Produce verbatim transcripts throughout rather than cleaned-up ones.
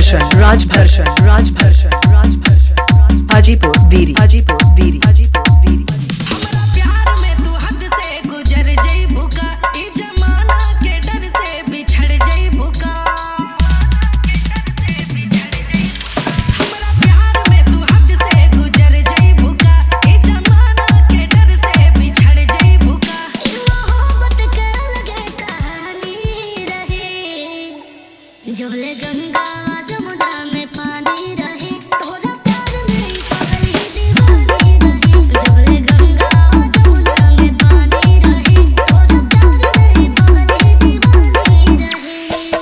दर्शन राजभर्षण राजभर्षण राजभर्षण हाजीपुर बीरी हाजीपुर बीरी हाजीपुर बीरी हमरा प्यार में तू हद से गुजर जइबू का ई जमाना के डर से बिछड़ जइबू का हमरा प्यार में तू हद से गुजर जइबू का ई जमाना के डर से बिछड़ जइबू का मोहब्बत के लगे कहानी रहे जबले गंगा जमुना में पानी रहे तोरा प्यार में पागल ही दीवानी रहे जबले गंगा जमुना में पानी रहे तोरा प्यार में पागल ही दीवानी रहे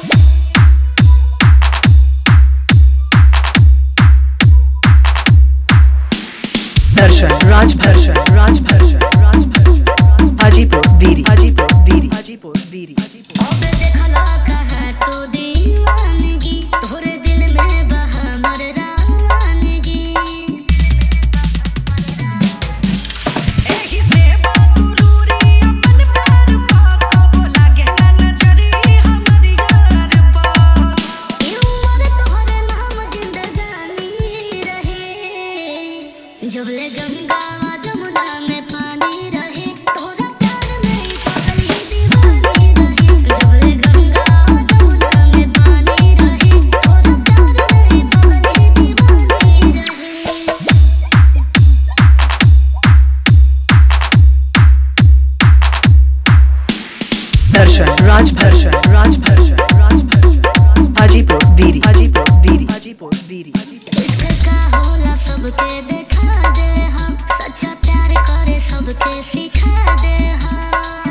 दर्शन राजभर्षण राजभर्षण राजभर्षण हाजीपुर बीरी हाजीपुर बीरी हाजीपुर बीरी अब देखला कहाँ तो दीवानगी तोरे दिल में बहा मर रानगी एही से बातुरूरी अपन प्यार पा कबो लागे ना नजरी हमर यार पा ई उम्र तोहरे नाम जिंदगानी रहे जबले गंगा जमुना में पानी रहे तोरा प्यार में पागल ही दीवानी रहे जबले गंगा जमुना में पानी रहे तोरा प्यार में पागल ही दीवानी रहे दर्शन राजभर्षण राजभर्षण राजभर्षण हाजीपुर बीरी हाजीपुर बीरी हाजीपुर बीरी इश्क का होला सबके देखा दे हम सच्चा प्यार करे सबके सिखा दे हम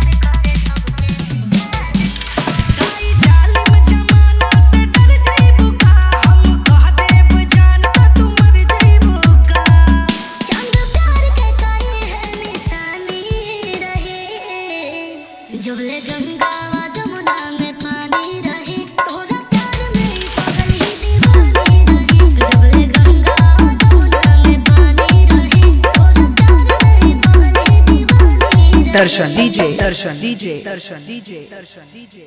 काई जालिम जमाना से डर जइबू का हम कह देब जान त तू मर जइबू का चंद प्यार के काई है निशानी रहे जबले गंगा जमुना में पानी रहे तोरा प्यार में पागल ही दीवानी रहे जबले गंगा जमुना में पानी रहे तोरा प्यार में पागल ही दीवानी रहे दर्शन डीजे दर्शन डीजे दर्शन डीजे दर्शन डीजे